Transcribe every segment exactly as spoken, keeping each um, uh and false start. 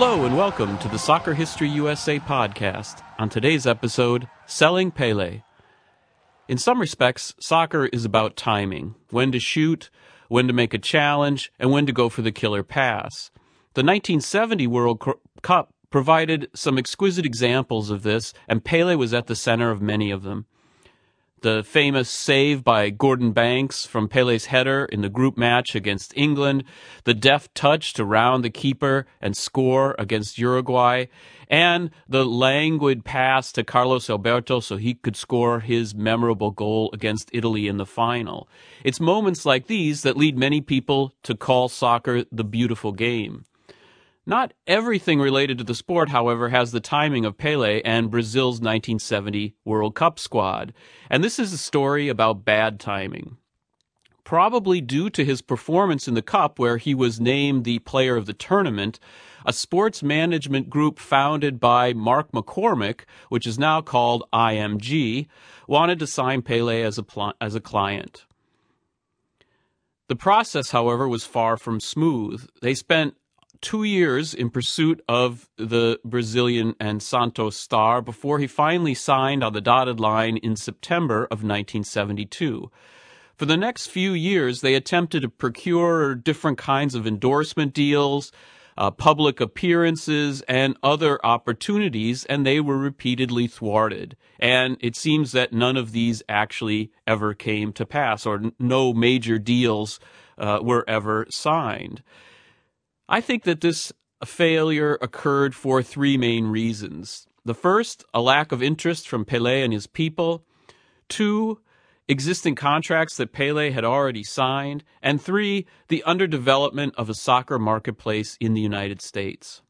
Hello and welcome to the Soccer History U S A podcast. On today's episode, Selling Pele. In some respects, soccer is about timing, when to shoot, when to make a challenge, and when to go for the killer pass. The nineteen seventy World Cup provided some exquisite examples of this, and Pele was at the center of many of them. The famous save by Gordon Banks from Pele's header in the group match against England, the deft touch to round the keeper and score against Uruguay, and the languid pass to Carlos Alberto so he could score his memorable goal against Italy in the final. It's moments like these that lead many people to call soccer the beautiful game. Not everything related to the sport, however, has the timing of Pele and Brazil's nineteen seventy World Cup squad. And this is a story about bad timing. Probably due to his performance in the Cup, where he was named the player of the tournament, a sports management group founded by Mark McCormick, which is now called I M G, wanted to sign Pele as a, pl- as a client. The process, however, was far from smooth. They spent two years in pursuit of the Brazilian and Santos star before he finally signed on the dotted line in September of nineteen seventy-two. For the next few years, they attempted to procure different kinds of endorsement deals, uh, public appearances, and other opportunities, and they were repeatedly thwarted. And it seems that none of these actually ever came to pass, or n- no major deals uh, were ever signed. I think that this failure occurred for three main reasons. The first, a lack of interest from Pele and his people. Two, existing contracts that Pele had already signed. And three, the underdevelopment of a soccer marketplace in the United States.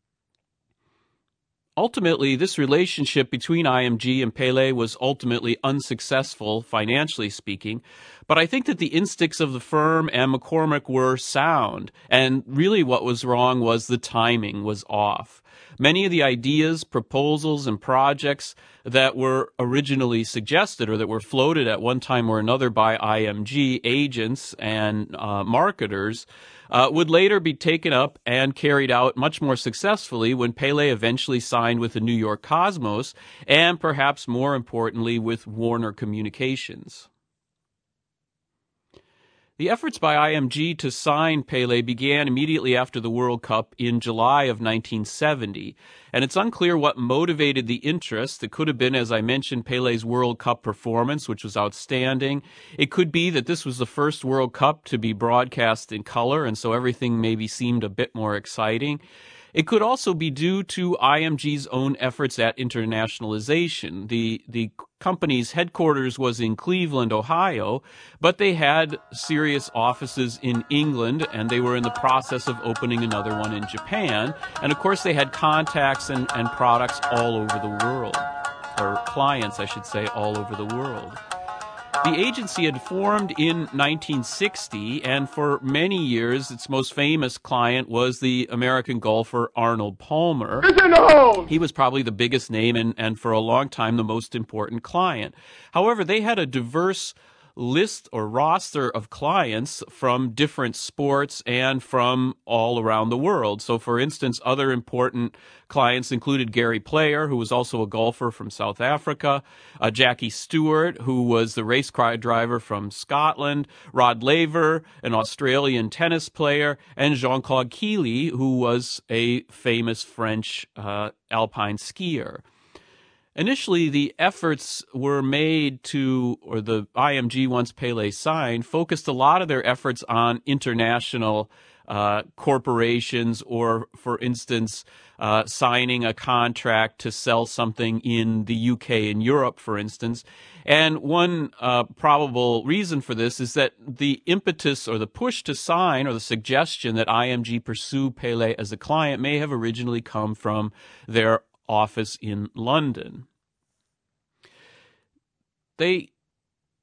Ultimately, this relationship between I M G and Pele was ultimately unsuccessful, financially speaking, but I think that the instincts of the firm and McCormick were sound, and really what was wrong was the timing was off. Many of the ideas, proposals, and projects that were originally suggested or that were floated at one time or another by I M G agents and uh, marketers uh, would later be taken up and carried out much more successfully when Pele eventually signed with the New York Cosmos and perhaps more importantly with Warner Communications. The efforts by I M G to sign Pele began immediately after the World Cup in July of nineteen seventy, and it's unclear what motivated the interest. It could have been, as I mentioned, Pele's World Cup performance, which was outstanding. It could be that this was the first World Cup to be broadcast in color, and so everything maybe seemed a bit more exciting. It could also be due to I M G's own efforts at internationalization. The the company's headquarters was in Cleveland, Ohio, but they had serious offices in England, and they were in the process of opening another one in Japan. And of course, they had contacts and, and products all over the world, or clients, I should say, all over the world. The agency had formed in nineteen sixty, and for many years, its most famous client was the American golfer Arnold Palmer. He was probably the biggest name and, and for a long time the most important client. However, they had a diverse list or roster of clients from different sports and from all around the world. So, for instance, other important clients included Gary Player, who was also a golfer from South Africa, uh, Jackie Stewart, who was the race car driver from Scotland, Rod Laver, an Australian tennis player, and Jean-Claude Killy, who was a famous French uh, alpine skier. Initially, the efforts were made to, or the I M G, once Pele signed, focused a lot of their efforts on international uh, corporations or, for instance, uh, signing a contract to sell something in the U K and Europe, for instance. And one uh, probable reason for this is that the impetus or the push to sign or the suggestion that I M G pursue Pele as a client may have originally come from their office in London. They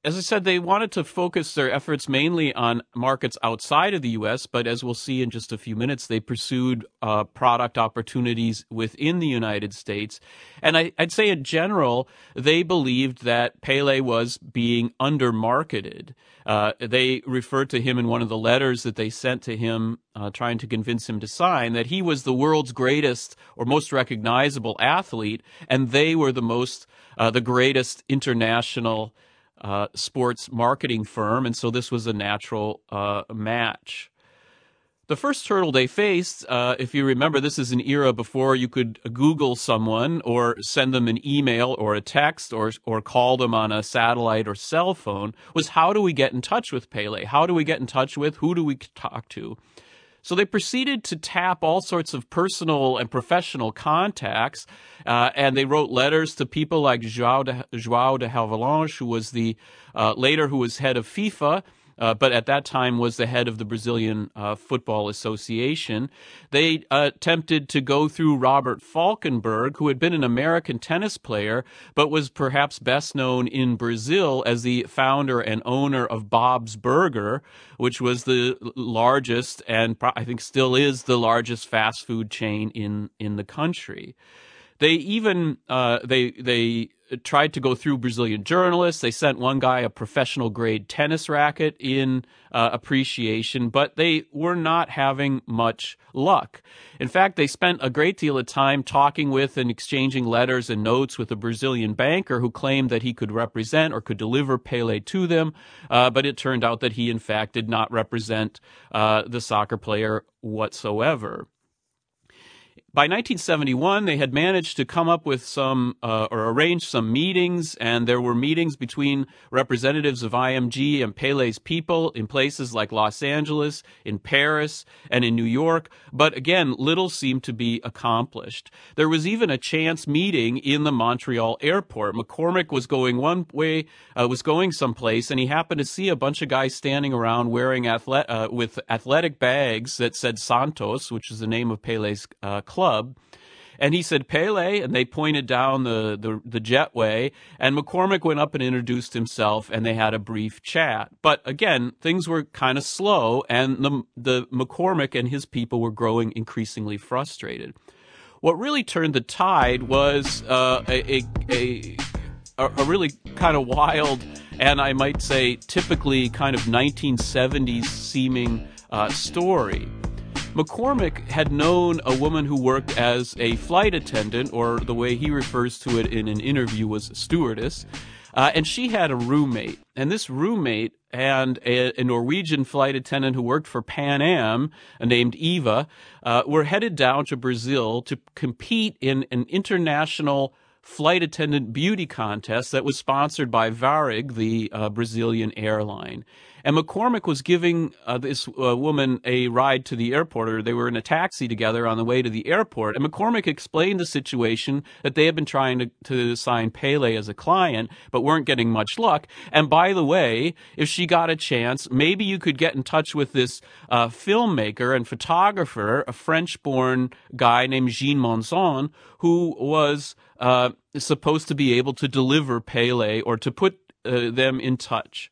as I said, they wanted to focus their efforts mainly on markets outside of the U S, but as we'll see in just a few minutes, they pursued uh, product opportunities within the United States. And I, I'd say in general, they believed that Pele was being undermarketed. Uh, they referred to him in one of the letters that they sent to him, uh, trying to convince him to sign, that he was the world's greatest or most recognizable athlete, and they were the most, uh, the greatest international Uh, sports marketing firm, and so this was a natural uh, match. The first hurdle they faced, uh, if you remember, this is an era before you could Google someone or send them an email or a text or or call them on a satellite or cell phone, was how do we get in touch with Pele? How do we get in touch with? Who do we talk to? So they proceeded to tap all sorts of personal and professional contacts, uh, and they wrote letters to people like João de, João de Havelange, who was the uh, later who was head of FIFA, uh, but at that time was the head of the Brazilian uh, Football Association. They uh, attempted to go through Robert Falkenberg, who had been an American tennis player, but was perhaps best known in Brazil as the founder and owner of Bob's Burger, which was the largest and I think still is the largest fast food chain in, in the country. They even uh, they they tried to go through Brazilian journalists. They sent one guy a professional grade tennis racket in uh, appreciation, but they were not having much luck. In fact, they spent a great deal of time talking with and exchanging letters and notes with a Brazilian banker who claimed that he could represent or could deliver Pele to them, uh, but it turned out that he, in fact, did not represent uh, the soccer player whatsoever. By nineteen seventy-one, they had managed to come up with some uh, or arrange some meetings, and there were meetings between representatives of I M G and Pele's people in places like Los Angeles, in Paris, and in New York. But again, little seemed to be accomplished. There was even a chance meeting in the Montreal airport. McCormick was going one way, uh, was going someplace, and he happened to see a bunch of guys standing around wearing athlete, uh, with athletic bags that said Santos, which is the name of Pele's uh, club. And he said, Pele, and they pointed down the, the, the jetway, and McCormick went up and introduced himself, and they had a brief chat. But again, things were kind of slow, and the, the McCormick and his people were growing increasingly frustrated. What really turned the tide was uh, a, a, a, a really kind of wild, and I might say typically kind of nineteen seventies seeming uh, story. McCormick had known a woman who worked as a flight attendant, or the way he refers to it in an interview was stewardess, uh, and she had a roommate. And this roommate and a, a Norwegian flight attendant who worked for Pan Am, uh, named Eva, uh, were headed down to Brazil to compete in an international flight attendant beauty contest that was sponsored by Varig, the uh, Brazilian airline. And McCormick was giving uh, this uh, woman a ride to the airport, or they were in a taxi together on the way to the airport. And McCormick explained the situation, that they had been trying to, to sign Pele as a client, but weren't getting much luck. And by the way, if she got a chance, maybe you could get in touch with this uh, filmmaker and photographer, a French-born guy named Jean Monzon, who was uh, supposed to be able to deliver Pele or to put uh, them in touch.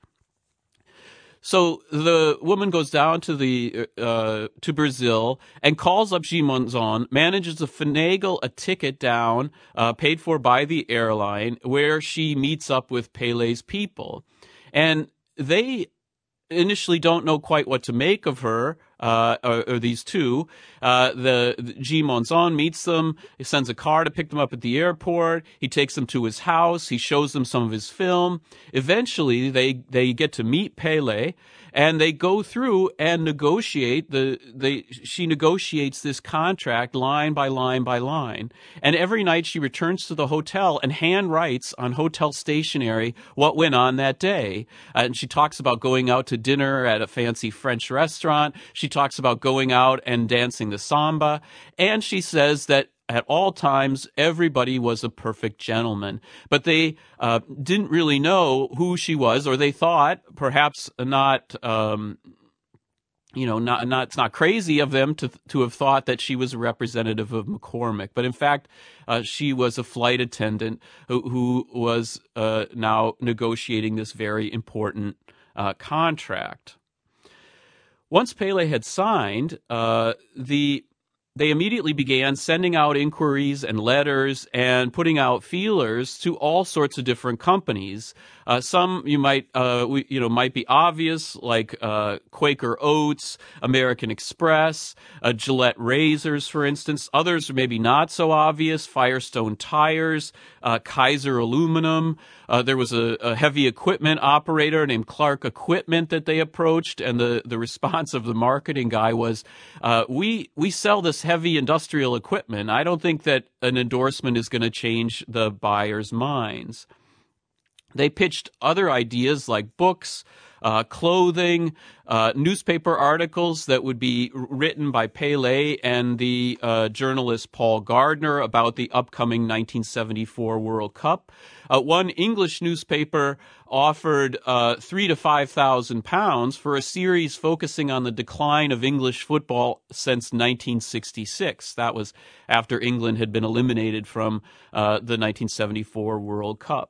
So the woman goes down to the uh, to Brazil and calls up Jean Monzon, manages to finagle a ticket down, uh, paid for by the airline, where she meets up with Pele's people. And they initially don't know quite what to make of her, uh, or, or these two. Uh, the, the G. Monzon meets them. He sends a car to pick them up at the airport. He takes them to his house. He shows them some of his film. Eventually, they, they get to meet Pele, and they go through and negotiate the, they, she negotiates this contract line by line by line. And every night she returns to the hotel and hand writes on hotel stationery what went on that day. Uh, and she talks about going out to dinner at a fancy French restaurant. She talks about going out and dancing the samba. And she says that at all times, everybody was a perfect gentleman. But they uh, didn't really know who she was, or they thought, perhaps not um, you know, not, not, it's not crazy of them to, to have thought that she was a representative of McCormick. But in fact, uh, she was a flight attendant who, who was uh, now negotiating this very important uh, contract. Once Pele had signed, uh, the they immediately began sending out inquiries and letters and putting out feelers to all sorts of different companies. Uh, some you might, uh, we, you know, might be obvious, like uh, Quaker Oats, American Express, uh, Gillette razors, for instance. Others are maybe not so obvious: Firestone tires, uh, Kaiser aluminum. Uh, there was a, a heavy equipment operator named Clark Equipment that they approached, and the, the response of the marketing guy was, uh, "We we sell this heavy industrial equipment. I don't think that an endorsement is going to change the buyers' minds." They pitched other ideas like books, uh, clothing, uh, newspaper articles that would be written by Pele and the uh, journalist Paul Gardner about the upcoming nineteen seventy-four World Cup. Uh, one English newspaper offered uh, three to five thousand pounds for a series focusing on the decline of English football since nineteen sixty-six. That was after England had been eliminated from uh, the nineteen seventy-four World Cup.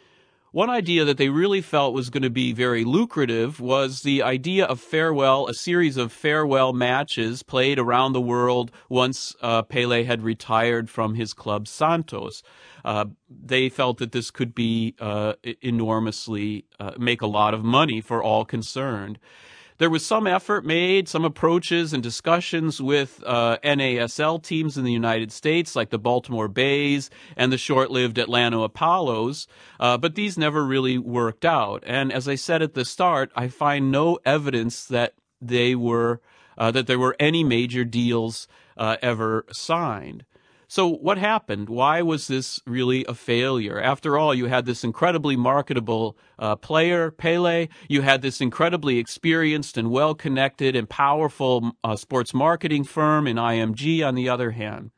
One idea that they really felt was going to be very lucrative was the idea of farewell, a series of farewell matches played around the world once uh, Pele had retired from his club Santos. Uh, they felt that this could be uh, enormously, uh, make a lot of money for all concerned. There was some effort made, some approaches and discussions with uh, N A S L teams in the United States, like the Baltimore Bays and the short-lived Atlanta Apollos, uh, but these never really worked out. And as I said at the start, I find no evidence that they were uh, that there were any major deals uh, ever signed. So what happened? Why was this really a failure? After all, you had this incredibly marketable uh, player, Pele. You had this incredibly experienced and well-connected and powerful uh, sports marketing firm in I M G, on the other hand.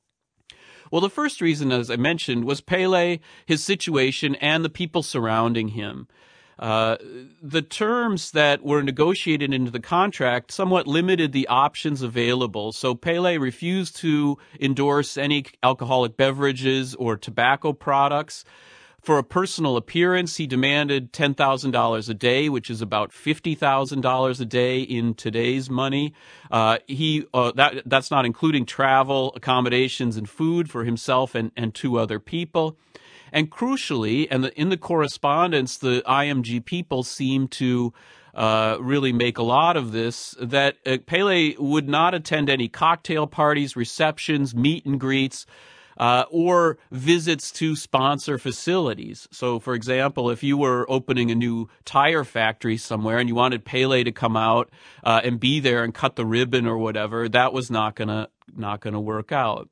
Well, the first reason, as I mentioned, was Pele, his situation, and the people surrounding him. Uh, the terms that were negotiated into the contract somewhat limited the options available. So Pele refused to endorse any alcoholic beverages or tobacco products. For a personal appearance, he demanded ten thousand dollars a day, which is about fifty thousand dollars a day in today's money. Uh, he uh, that that's not including travel, accommodations, and food for himself and, and two other people. And crucially, and the, in the correspondence, the I M G people seem to uh, really make a lot of this, that uh, Pele would not attend any cocktail parties, receptions, meet and greets, uh, or visits to sponsor facilities. So, for example, if you were opening a new tire factory somewhere and you wanted Pele to come out uh, and be there and cut the ribbon or whatever, that was not gonna not gonna work out.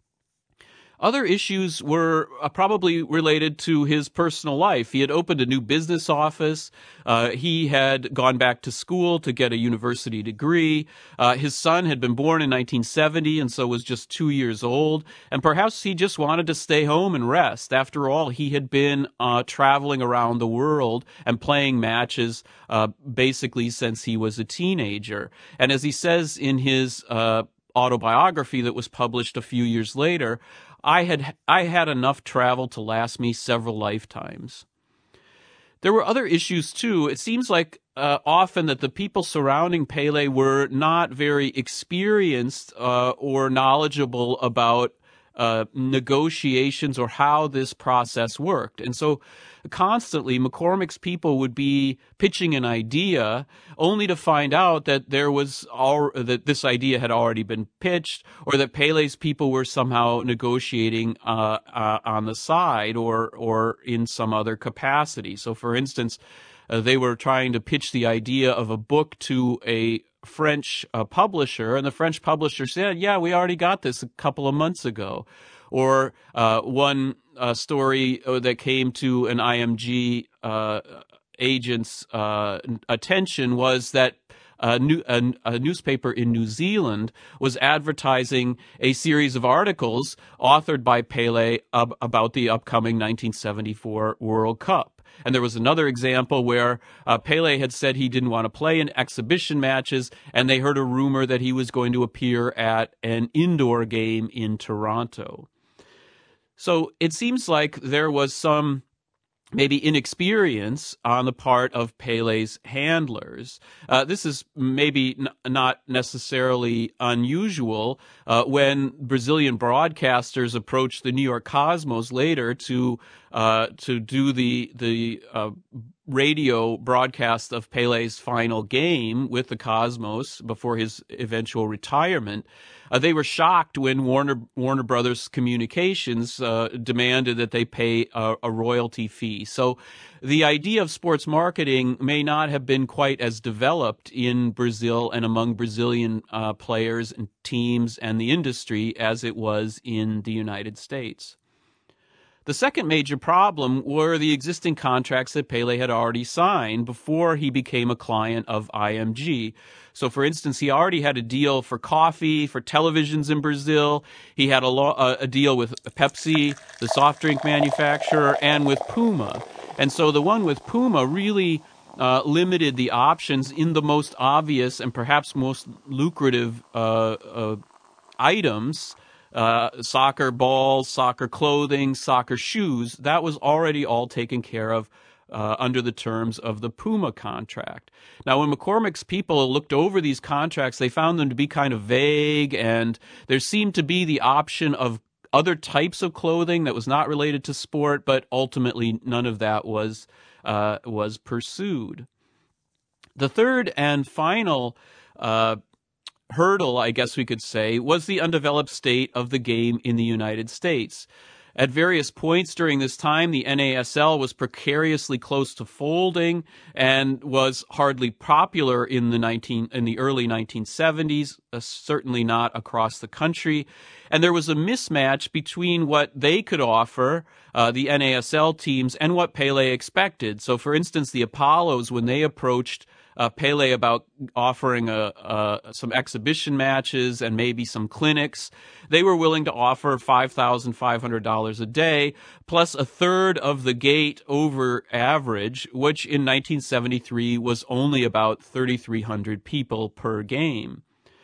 Other issues were uh, probably related to his personal life. He had opened a new business office. Uh, he had gone back to school to get a university degree. Uh, his son had been born in nineteen seventy and so was just two years old. And perhaps he just wanted to stay home and rest. After all, he had been uh, traveling around the world and playing matches uh, basically since he was a teenager. And as he says in his uh, autobiography that was published a few years later, I had I had enough travel to last me several lifetimes. There were other issues, too. It seems like uh, often that the people surrounding Pele were not very experienced uh, or knowledgeable about uh, negotiations or how this process worked. And so constantly McCormick's people would be pitching an idea only to find out that there was all, that this idea had already been pitched, or that Pele's people were somehow negotiating uh, uh, on the side or or in some other capacity. So, for instance, uh, they were trying to pitch the idea of a book to a French uh, publisher, and the French publisher said, "Yeah, we already got this a couple of months ago." Or uh, one uh, story that came to an I M G uh, agent's uh, attention was that a, new, a, a newspaper in New Zealand was advertising a series of articles authored by Pele ab- about the upcoming nineteen seventy-four World Cup. And there was another example where uh, Pele had said he didn't want to play in exhibition matches, and they heard a rumor that he was going to appear at an indoor game in Toronto. So it seems like there was some maybe inexperience on the part of Pele's handlers. Uh, this is maybe n- not necessarily unusual uh, when Brazilian broadcasters approached the New York Cosmos later to uh, to do the the uh, radio broadcast of Pele's final game with the Cosmos before his eventual retirement. Uh, they were shocked when Warner Warner Brothers Communications uh, demanded that they pay a, a royalty fee. So the idea of sports marketing may not have been quite as developed in Brazil and among Brazilian uh, players and teams and the industry as it was in the United States. The second major problem were the existing contracts that Pele had already signed before he became a client of I M G. So, for instance, he already had a deal for coffee, for televisions in Brazil. He had a, lo- a deal with Pepsi, the soft drink manufacturer, and with Puma. And so the one with Puma really uh, limited the options in the most obvious and perhaps most lucrative uh, uh, items. Uh, soccer balls, soccer clothing, soccer shoes, that was already all taken care of uh, under the terms of the Puma contract. Now, when McCormick's people looked over these contracts, they found them to be kind of vague, and there seemed to be the option of other types of clothing that was not related to sport, but ultimately none of that was uh, was pursued. The third and final uh hurdle, I guess we could say, was the undeveloped state of the game in the United States. At various points during this time, the N A S L was precariously close to folding and was hardly popular in the nineteen in the early nineteen seventies, uh, certainly not across the country. And there was a mismatch between what they could offer, uh, the N A S L teams, and what Pele expected. So, for instance, the Apollos, when they approached Uh, Pele about offering a, a, some exhibition matches and maybe some clinics, they were willing to offer five thousand five hundred dollars a day, plus a third of the gate over average, which in nineteen seventy-three was only about three thousand three hundred people per game.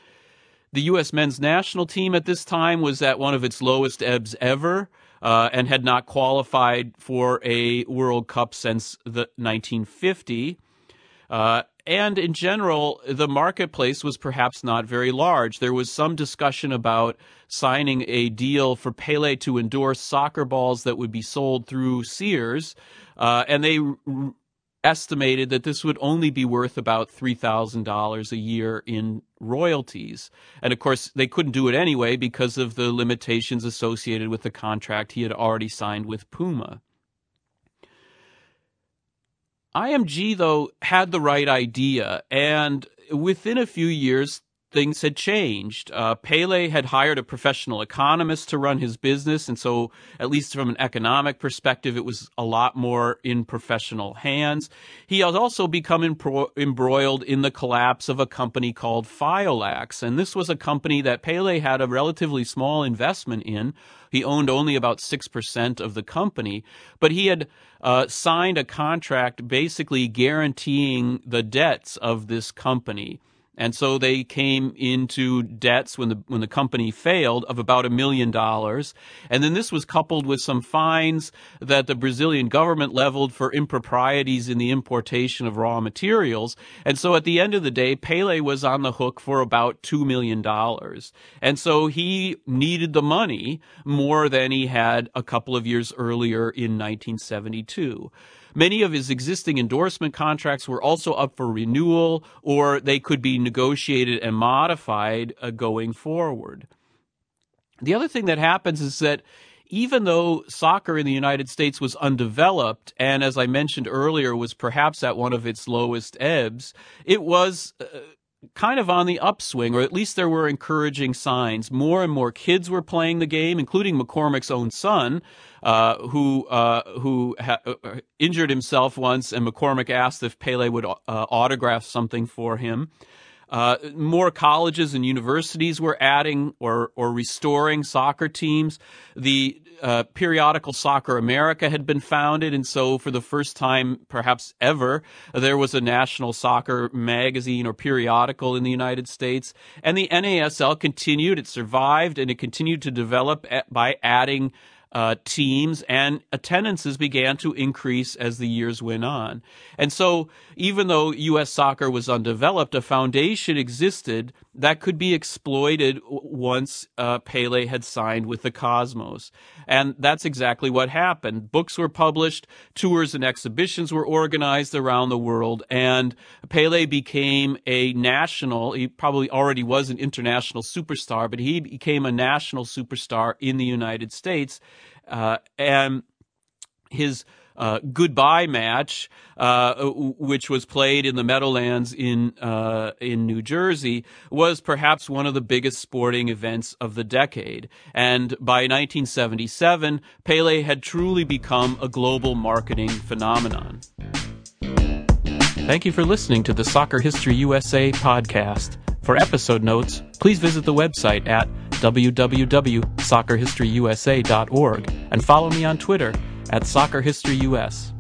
The U S men's national team at this time was at one of its lowest ebbs ever, uh, and had not qualified for a World Cup since the nineteen fifty. Uh, and in general, the marketplace was perhaps not very large. There was some discussion about signing a deal for Pele to endorse soccer balls that would be sold through Sears, uh, and they r- estimated that this would only be worth about three thousand dollars a year in royalties. And of course, they couldn't do it anyway because of the limitations associated with the contract he had already signed with Puma. I M G, though, had the right idea, and within a few years, things had changed. Uh, Pele had hired a professional economist to run his business, and so, at least from an economic perspective, it was a lot more in professional hands. He had also become embro- embroiled in the collapse of a company called Fiolax, and this was a company that Pele had a relatively small investment in. He owned only about six percent of the company, but he had uh, signed a contract basically guaranteeing the debts of this company. And so they came into debts when the when the company failed of about a million dollars. And then this was coupled with some fines that the Brazilian government leveled for improprieties in the importation of raw materials. And so at the end of the day, Pele was on the hook for about two million dollars. And so he needed the money more than he had a couple of years earlier in nineteen seventy-two. Many of his existing endorsement contracts were also up for renewal, or they could be negotiated and modified uh, going forward. The other thing that happens is that even though soccer in the United States was undeveloped, and as I mentioned earlier, was perhaps at one of its lowest ebbs, it was uh, kind of on the upswing, or at least there were encouraging signs. More and more kids were playing the game, including McCormick's own son, uh, who uh, who ha- injured himself once, and McCormick asked if Pele would uh, autograph something for him. Uh, more colleges and universities were adding or or restoring soccer teams. The uh, periodical Soccer America had been founded, and so for the first time, perhaps ever, there was a national soccer magazine or periodical in the United States. And the N A S L continued; it survived, and it continued to develop by adding Uh, teams, and attendances began to increase as the years went on. And so even though U S soccer was undeveloped, a foundation existed that could be exploited once uh, Pele had signed with the Cosmos. And that's exactly what happened. Books were published, tours and exhibitions were organized around the world, and Pele became a national, he probably already was an international superstar, but he became a national superstar in the United States. Uh, and his uh, goodbye match, uh, which was played in the Meadowlands in uh, in New Jersey, was perhaps one of the biggest sporting events of the decade. And by nineteen seventy-seven, Pele had truly become a global marketing phenomenon. Thank you for listening to the Soccer History U S A podcast. For episode notes, please visit the website at w w w dot soccer history u s a dot org and follow me on Twitter at Soccer History U S.